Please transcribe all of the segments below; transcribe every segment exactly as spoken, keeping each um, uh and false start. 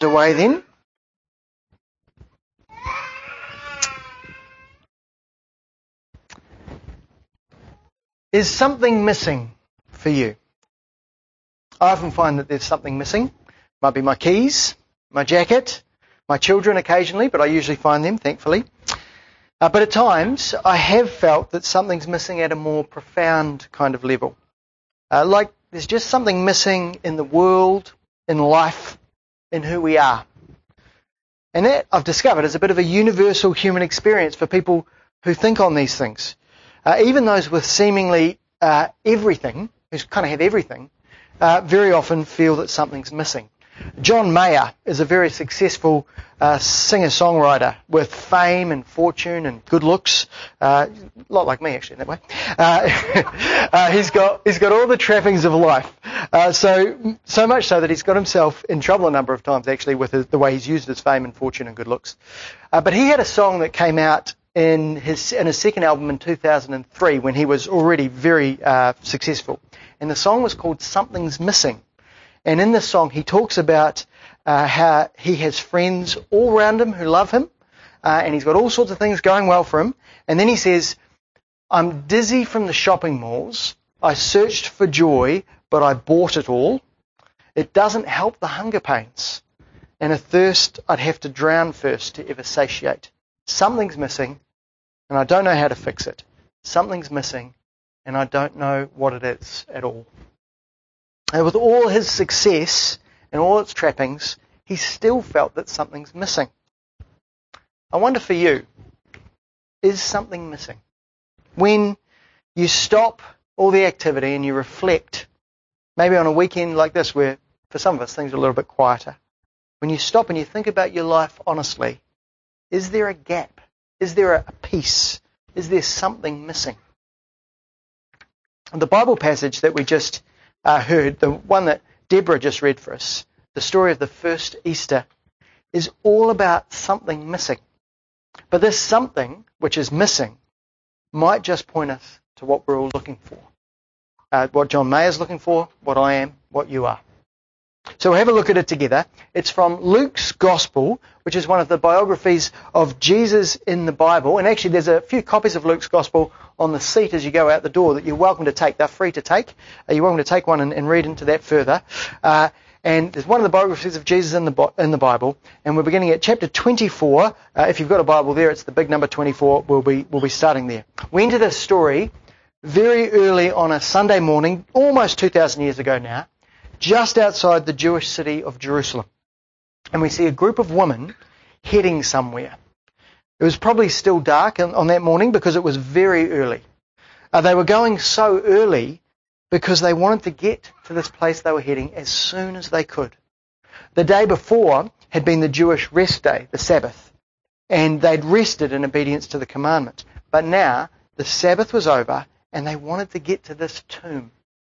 away then. Is something missing for you? I often find that there's something missing. Might be my keys, my jacket, my children occasionally, but I usually find them, thankfully. Uh, but at times, I have felt that something's missing at a more profound kind of level. Uh, like there's just something missing in the world, in life, in who we are. And that, I've discovered, is a bit of a universal human experience for people who think on these things. Uh, even those with seemingly uh, everything, who kind of have everything, uh, very often feel that something's missing. John Mayer is a very successful uh, singer-songwriter with fame and fortune and good looks. Uh, a lot like me, actually, in that way. Uh, uh, he's got he's got all the trappings of life. Uh, so so much so that he's got himself in trouble a number of times, actually, with his, the way he's used his fame and fortune and good looks. Uh, but he had a song that came out in his in his second album in two thousand three when he was already very uh, successful. And the song was called Something's Missing. And in this song, he talks about uh, how he has friends all around him who love him, uh, and he's got all sorts of things going well for him. And then he says, I'm dizzy from the shopping malls. I searched for joy, but I bought it all. It doesn't help the hunger pains, and a thirst I'd have to drown first to ever satiate. Something's missing, and I don't know how to fix it. Something's missing, and I don't know what it is at all. And with all his success and all its trappings, he still felt that something's missing. I wonder for you, is something missing? When you stop all the activity and you reflect, maybe on a weekend like this where for some of us things are a little bit quieter, when you stop and you think about your life honestly, is there a gap? Is there a piece? Is there something missing? The Bible passage that we just Uh, heard, the one that Deborah just read for us, the story of the first Easter, is all about something missing. But this something which is missing might just point us to what we're all looking for. Uh, what John Mayer's looking for, what I am, what you are. So we'll have a look at it together. It's from Luke's Gospel, which is one of the biographies of Jesus in the Bible. And actually there's a few copies of Luke's Gospel on the seat as you go out the door that you're welcome to take. They're free to take. Uh, you're welcome to take one and, and read into that further. Uh, and there's one of the biographies of Jesus in the in the Bible. And we're beginning at chapter twenty-four. Uh, if you've got a Bible there, it's the big number twenty-four. We'll be, we'll be starting there. We enter this story very early on a Sunday morning, almost two thousand years ago now, just outside the Jewish city of Jerusalem. And we see a group of women heading somewhere. It was probably still dark on, on that morning because it was very early. Uh, they were going so early because they wanted to get to this place they were heading as soon as they could. The day before had been the Jewish rest day, the Sabbath, and they'd rested in obedience to the commandment. But now the Sabbath was over and they wanted to get to this tomb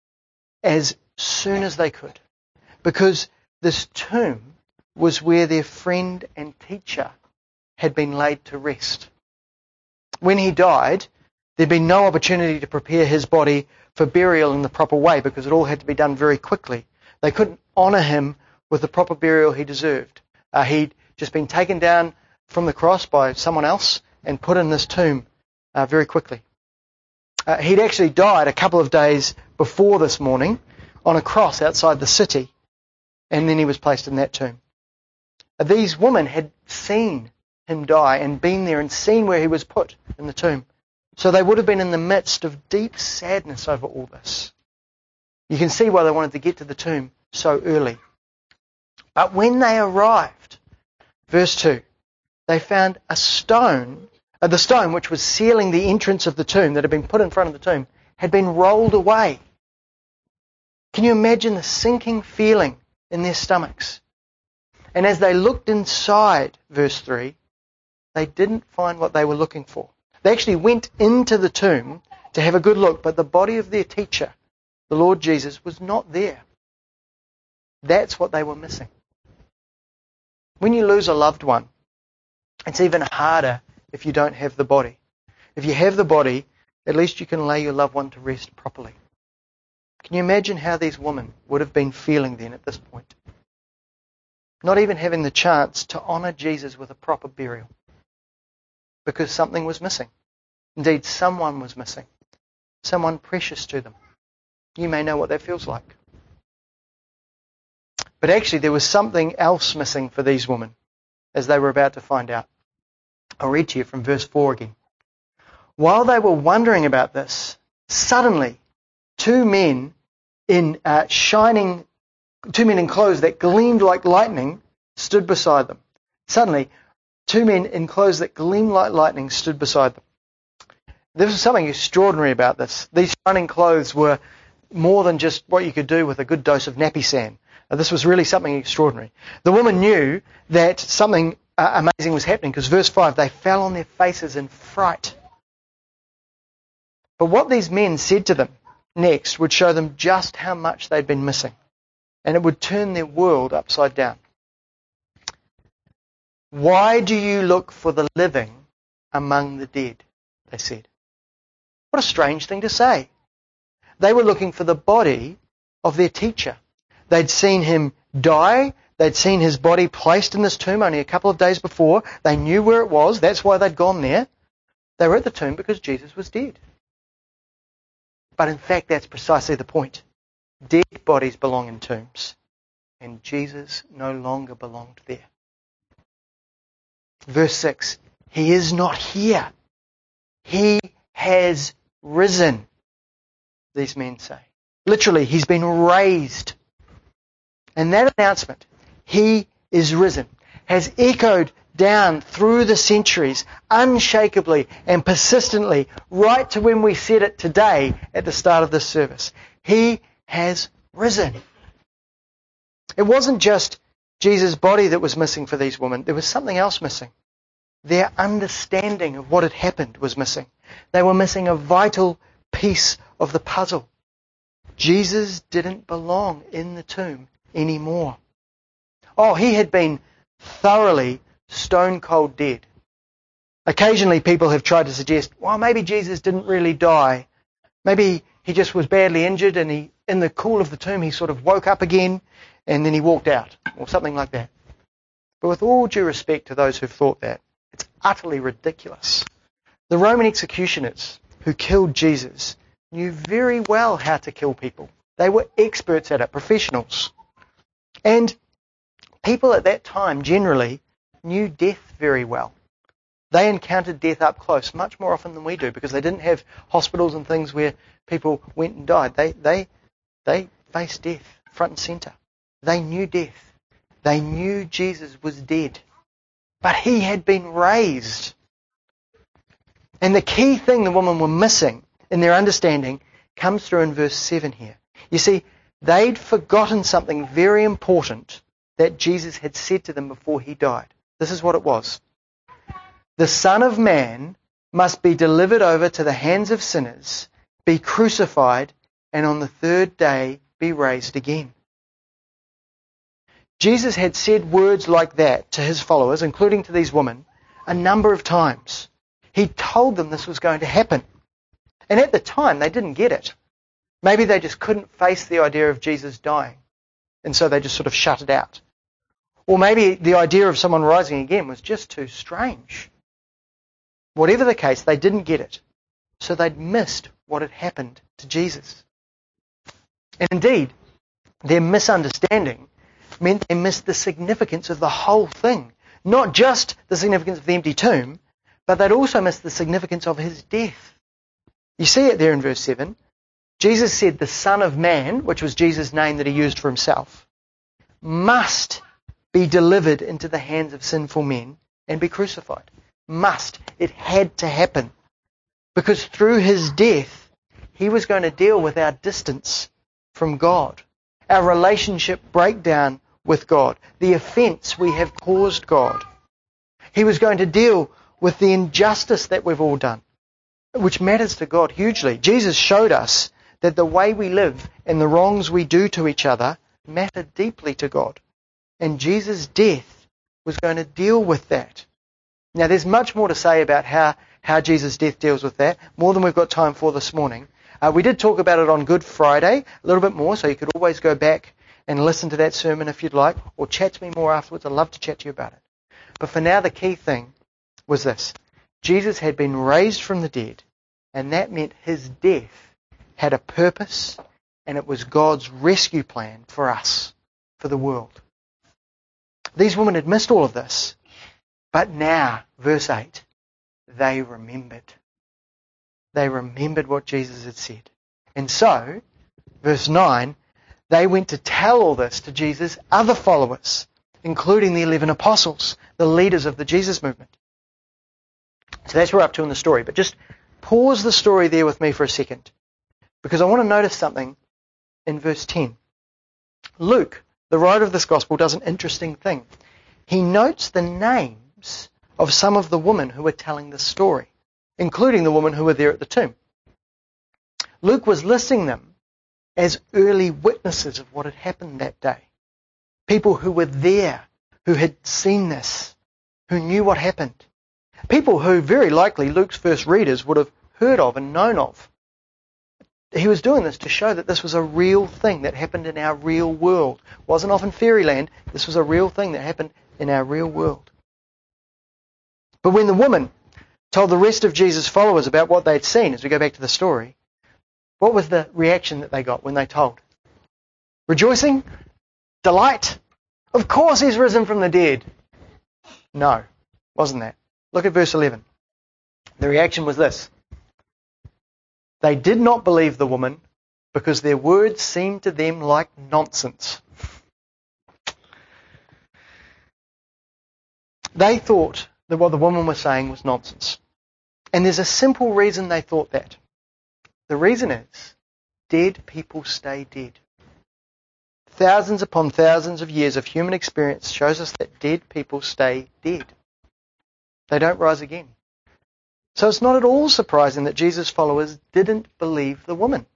as soon as they could, because this tomb was where their friend and teacher had been laid to rest. When he died, there'd been no opportunity to prepare his body for burial in the proper way because it all had to be done very quickly. They couldn't honour him with the proper burial he deserved. Uh, he'd just been taken down from the cross by someone else and put in this tomb uh, very quickly. Uh, he'd actually died a couple of days before this morning on a cross outside the city, and then he was placed in that tomb. Uh, these women had seen him die and been there and seen where he was put in the tomb. So they would have been in the midst of deep sadness over all this. You can see why they wanted to get to the tomb so early. But when they arrived, verse two, they found a stone, uh, the stone which was sealing the entrance of the tomb that had been put in front of the tomb, had been rolled away. Can you imagine the sinking feeling in their stomachs? And as they looked inside, verse three, they didn't find what they were looking for. They actually went into the tomb to have a good look, but the body of their teacher, the Lord Jesus, was not there. That's what they were missing. When you lose a loved one, it's even harder if you don't have the body. If you have the body, at least you can lay your loved one to rest properly. Can you imagine how these women would have been feeling then at this point? not even having the chance to honour Jesus with a proper burial, because something was missing. Indeed, someone was missing. Someone precious to them. You may know what that feels like. But actually, there was something else missing for these women, as they were about to find out. I'll read to you from verse four again. While they were wondering about this, suddenly two men in uh, shining, two men in clothes that gleamed like lightning stood beside them. Suddenly, two men in clothes that gleamed like lightning stood beside them. There was something extraordinary about this. These shining clothes were more than just what you could do with a good dose of nappy sand. Uh, this was really something extraordinary. The woman knew that something uh, amazing was happening because verse five, they fell on their faces in fright. But what these men said to them next would show them just how much they'd been missing, and it would turn their world upside down. Why do you look for the living among the dead? They said. What a strange thing to say. They were looking for the body of their teacher. They'd seen him die. They'd seen his body placed in this tomb only a couple of days before. They knew where it was. That's why they'd gone there. They were at the tomb because Jesus was dead. But in fact, that's precisely the point. Dead bodies belong in tombs, and Jesus no longer belonged there. Verse six, he is not here. He has risen, these men say. Literally, he's been raised. And that announcement, he is risen, has echoed down through the centuries, unshakably and persistently, right to when we said it today at the start of this service. He has risen. It wasn't just Jesus' body that was missing for these women. There was something else missing. Their understanding of what had happened was missing. They were missing a vital piece of the puzzle. Jesus didn't belong in the tomb anymore. Oh, he had been thoroughly stone cold dead. Occasionally people have tried to suggest, well, maybe Jesus didn't really die. Maybe he just was badly injured and he, in the cool of the tomb, he sort of woke up again and then he walked out, or something like that. But with all due respect to those who've thought that, it's utterly ridiculous. The Roman executioners who killed Jesus knew very well how to kill people. They were experts at it, professionals. And people at that time generally knew death very well. They encountered death up close much more often than we do because they didn't have hospitals and things where people went and died. They, they, they faced death front and centre. They knew death. They knew Jesus was dead. But he had been raised. And the key thing the women were missing in their understanding comes through in verse seven here. You see, they'd forgotten something very important that Jesus had said to them before he died. This is what it was. The Son of Man must be delivered over to the hands of sinners, be crucified, and on the third day be raised again. Jesus had said words like that to his followers, including to these women, a number of times. He told them this was going to happen. And at the time, they didn't get it. Maybe they just couldn't face the idea of Jesus dying, and so they just sort of shut it out. Or maybe the idea of someone rising again was just too strange. Whatever the case, they didn't get it. So they'd missed what had happened to Jesus. And indeed, their misunderstanding meant they missed the significance of the whole thing. Not just the significance of the empty tomb, but they'd also missed the significance of his death. You see it there in verse seven. Jesus said the Son of Man, which was Jesus' name that he used for himself, must be delivered into the hands of sinful men and be crucified. Must. It had to happen. Because through his death, he was going to deal with our distance from God, our relationship breakdown with God, the offence we have caused God. He was going to deal with the injustice that we've all done, which matters to God hugely. Jesus showed us that the way we live and the wrongs we do to each other matter deeply to God. And Jesus' death was going to deal with that. Now, there's much more to say about how, how Jesus' death deals with that, more than we've got time for this morning. Uh, we did talk about it on Good Friday, a little bit more, so you could always go back and listen to that sermon if you'd like, or chat to me more afterwards. I'd love to chat to you about it. But for now, the key thing was this. Jesus had been raised from the dead, and that meant his death had a purpose, and it was God's rescue plan for us, for the world. These women had missed all of this, but now, verse eight, they remembered. They remembered what Jesus had said. And so, verse nine, they went to tell all this to Jesus' other followers, including the eleven apostles, the leaders of the Jesus movement. So that's where we're up to in the story. But just pause the story there with me for a second, because I want to notice something in verse ten. Luke, the writer of this gospel, does an interesting thing. He notes the names of some of the women who were telling the story, including the women who were there at the tomb. Luke was listing them as early witnesses of what had happened that day. People who were there, who had seen this, who knew what happened. People who very likely Luke's first readers would have heard of and known of. He was doing this to show that this was a real thing that happened in our real world. It wasn't off in fairyland. This was a real thing that happened in our real world. But when the woman told the rest of Jesus' followers about what they'd seen, as we go back to the story, what was the reaction that they got when they told? Rejoicing? Delight? Of course he's risen from the dead. No, wasn't that. Look at verse eleven. The reaction was this. They did not believe the woman because their words seemed to them like nonsense. They thought that what the woman was saying was nonsense. And there's a simple reason they thought that. The reason is, dead people stay dead. Thousands upon thousands of years of human experience shows us that dead people stay dead. They don't rise again. So it's not at all surprising that Jesus' followers didn't believe the woman.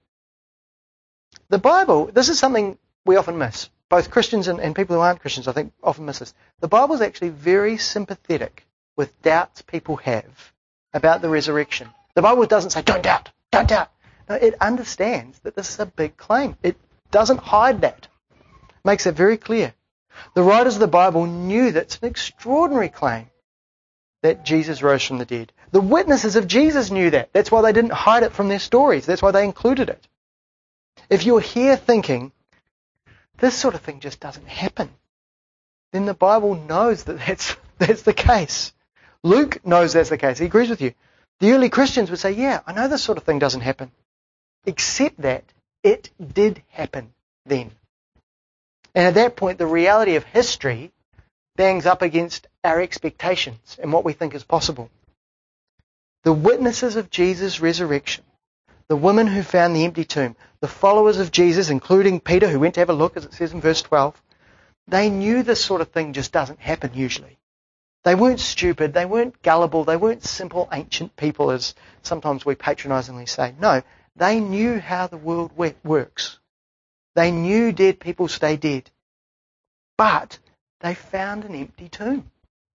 The Bible, this is something we often miss. Both Christians and, and people who aren't Christians, I think, often miss this. The Bible is actually very sympathetic with doubts people have about the resurrection. The Bible doesn't say, don't doubt, don't doubt. No, it understands that this is a big claim. It doesn't hide that. It makes it very clear. The writers of the Bible knew that it's an extraordinary claim that Jesus rose from the dead. The witnesses of Jesus knew that. That's why they didn't hide it from their stories. That's why they included it. If you're here thinking, this sort of thing just doesn't happen, then the Bible knows that that's, that's the case. Luke knows that's the case. He agrees with you. The early Christians would say, yeah, I know this sort of thing doesn't happen. Except that it did happen then. And at that point, the reality of history bangs up against our expectations and what we think is possible. The witnesses of Jesus' resurrection, the women who found the empty tomb, the followers of Jesus, including Peter, who went to have a look, as it says in verse twelve, they knew this sort of thing just doesn't happen usually. They weren't stupid, they weren't gullible, they weren't simple ancient people, as sometimes we patronizingly say. No, they knew how the world works. They knew dead people stay dead. But they found an empty tomb.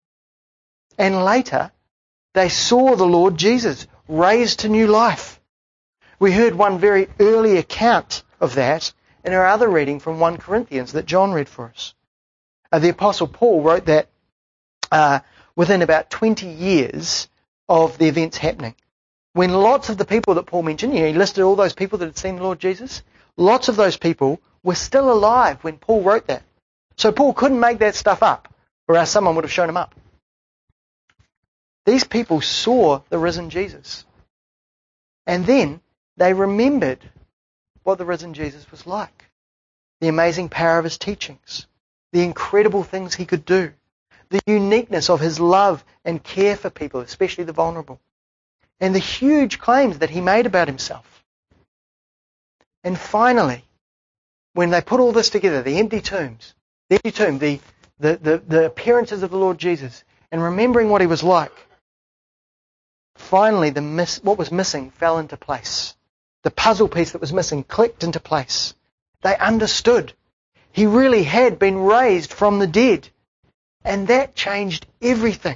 And later, they saw the Lord Jesus raised to new life. We heard one very early account of that in our other reading from First Corinthians that John read for us. Uh, the Apostle Paul wrote that uh, within about twenty years of the events happening. When lots of the people that Paul mentioned, you know, he listed all those people that had seen the Lord Jesus, lots of those people were still alive when Paul wrote that. So Paul couldn't make that stuff up, or else someone would have shown him up. These people saw the risen Jesus. And then they remembered what the risen Jesus was like. The amazing power of his teachings. The incredible things he could do. The uniqueness of his love and care for people, especially the vulnerable. And the huge claims that he made about himself. And finally, when they put all this together, the empty tombs, the empty tomb, the, the, the, the appearances of the Lord Jesus, and remembering what he was like, finally the miss, what was missing fell into place. The puzzle piece that was missing clicked into place. They understood. He really had been raised from the dead. And that changed everything.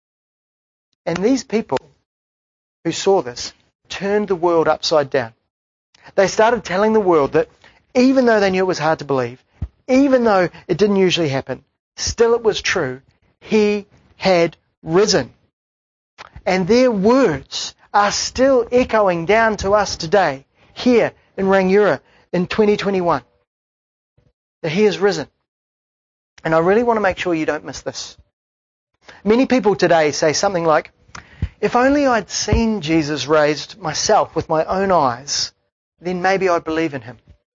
And these people who saw this turned the world upside down. They started telling the world that even though they knew it was hard to believe, even though it didn't usually happen, still it was true. He had risen. And their words are still echoing down to us today, here in Rangiora in twenty twenty-one. That He has risen. And I really want to make sure you don't miss this. Many people today say something like, if only I'd seen Jesus raised myself with my own eyes, then maybe I'd believe in Him.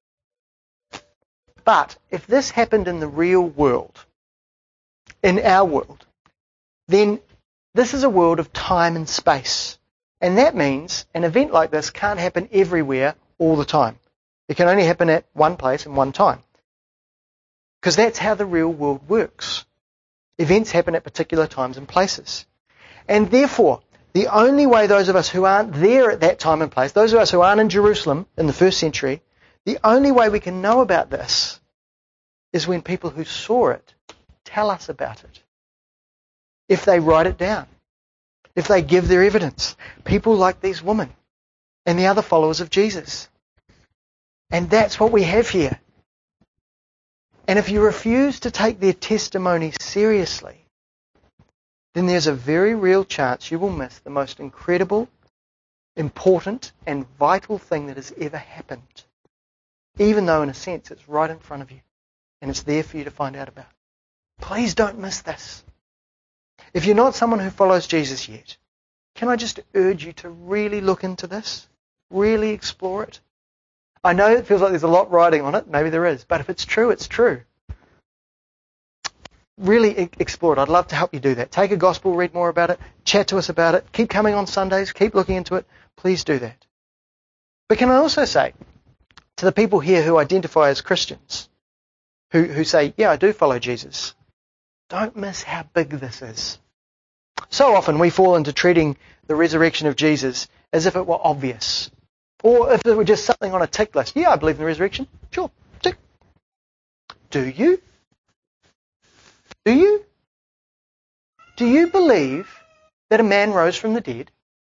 But if this happened in the real world, in our world, then this is a world of time and space. And that means an event like this can't happen everywhere all the time. It can only happen at one place and one time. Because that's how the real world works. Events happen at particular times and places. And therefore, the only way those of us who aren't there at that time and place, those of us who aren't in Jerusalem in the first century, the only way we can know about this is when people who saw it tell us about it. If they write it down. If they give their evidence. People like these women and the other followers of Jesus. And that's what we have here. And if you refuse to take their testimony seriously, then there's a very real chance you will miss the most incredible, important, and vital thing that has ever happened. Even though, in a sense, it's right in front of you. And it's there for you to find out about. Please don't miss this. If you're not someone who follows Jesus yet, can I just urge you to really look into this? Really explore it? I know it feels like there's a lot riding on it. Maybe there is. But if it's true, it's true. Really e- explore it. I'd love to help you do that. Take a gospel, read more about it, chat to us about it. Keep coming on Sundays. Keep looking into it. Please do that. But can I also say to the people here who identify as Christians, who, who say, yeah, I do follow Jesus, don't miss how big this is. So often we fall into treating the resurrection of Jesus as if it were obvious. Or if it were just something on a tick list. Yeah, I believe in the resurrection. Sure, tick. Do you? Do you? Do you believe that a man rose from the dead?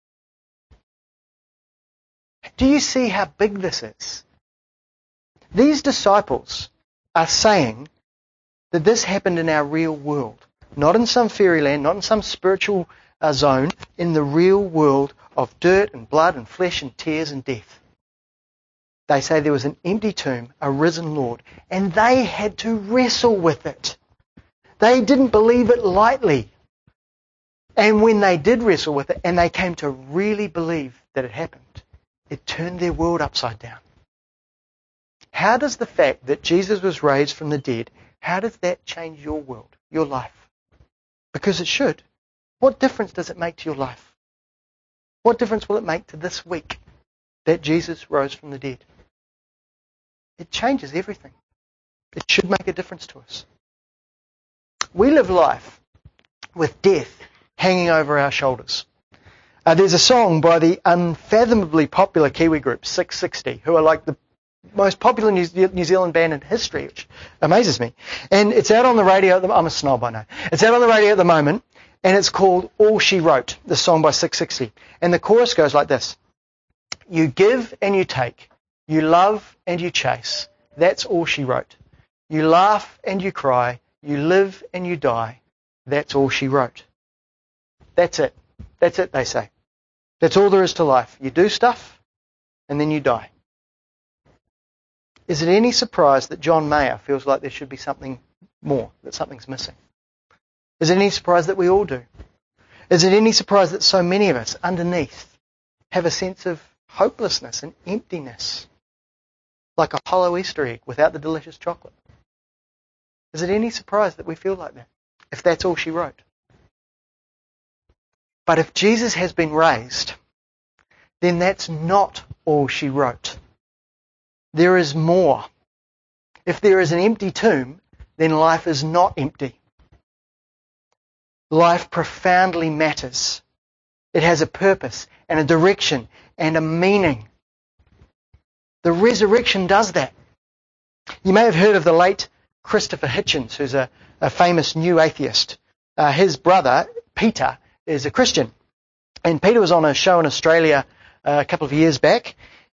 Do you see how big this is? These disciples are saying that this happened in our real world. Not in some fairyland, not in some spiritual uh, zone, in the real world of dirt and blood and flesh and tears and death. They say there was an empty tomb, a risen Lord, and they had to wrestle with it. They didn't believe it lightly. And when they did wrestle with it, and they came to really believe that it happened, it turned their world upside down. How does the fact that Jesus was raised from the dead, how does that change your world, your life? Because it should. What difference does it make to your life? What difference will it make to this week that Jesus rose from the dead? It changes everything. It should make a difference to us. We live life with death hanging over our shoulders. Uh, there's a song by the unfathomably popular Kiwi group six sixty, who are like the most popular New Zealand band in history, which amazes me. And it's out on the radio. At the, I'm a snob, I know. It's out on the radio at the moment, and it's called All She Wrote, the song by six sixty. And the chorus goes like this. You give and you take. You love and you chase. That's all she wrote. You laugh and you cry. You live and you die. That's all she wrote. That's it. That's it, they say. That's all there is to life. You do stuff, and then you die. Is it any surprise that John Mayer feels like there should be something more, that something's missing? Is it any surprise that we all do? Is it any surprise that so many of us underneath have a sense of hopelessness and emptiness, like a hollow Easter egg without the delicious chocolate? Is it any surprise that we feel like that, if that's all she wrote? But if Jesus has been raised, then that's not all she wrote. There is more. If there is an empty tomb, then life is not empty. Life profoundly matters. It has a purpose and a direction and a meaning. The resurrection does that. You may have heard of the late Christopher Hitchens, who's a, a famous new atheist. Uh, his brother, Peter, is a Christian. And Peter was on a show in Australia uh, a couple of years back,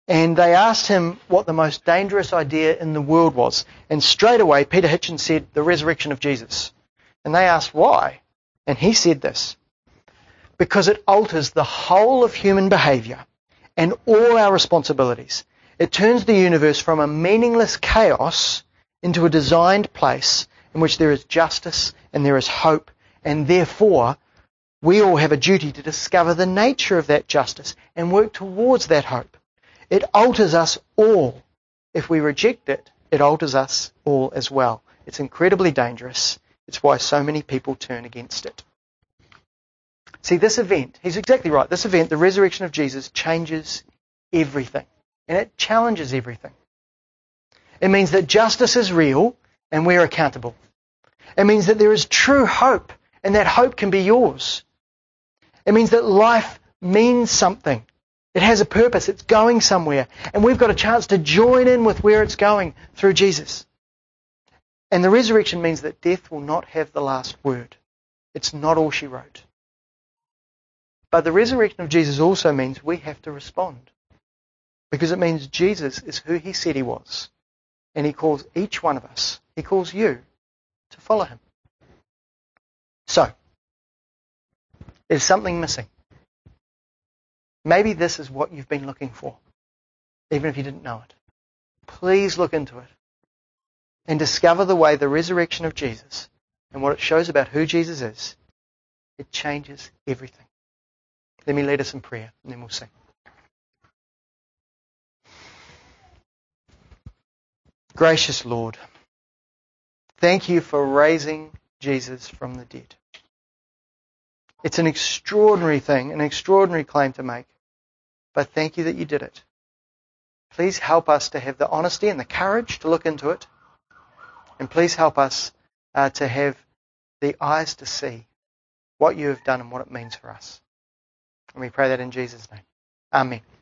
And they asked him what the most dangerous idea in the world was. And straight away, Peter Hitchens said, the resurrection of Jesus. And they asked why. And he said this: because it alters the whole of human behaviour and all our responsibilities. It turns the universe from a meaningless chaos into a designed place in which there is justice and there is hope, and therefore we all have a duty to discover the nature of that justice and work towards that hope. It alters us all. If we reject it, it alters us all as well. It's incredibly dangerous. It's why so many people turn against it. See, this event, he's exactly right, this event, the resurrection of Jesus, changes everything. And it challenges everything. It means that justice is real and we're accountable. It means that there is true hope and that hope can be yours. It means that life means something. It has a purpose. It's going somewhere. And we've got a chance to join in with where it's going through Jesus. And the resurrection means that death will not have the last word. It's not all she wrote. But the resurrection of Jesus also means we have to respond. Because it means Jesus is who he said he was. And he calls each one of us, he calls you, to follow him. So, there's something missing. Maybe this is what you've been looking for, even if you didn't know it. Please look into it and discover the way the resurrection of Jesus and what it shows about who Jesus is. It changes everything. Let me lead us in prayer and then we'll sing. Gracious Lord, thank you for raising Jesus from the dead. It's an extraordinary thing, an extraordinary claim to make. But thank you that you did it. Please help us to have the honesty and the courage to look into it. And please help us uh, to have the eyes to see what you have done and what it means for us. And we pray that in Jesus' name. Amen.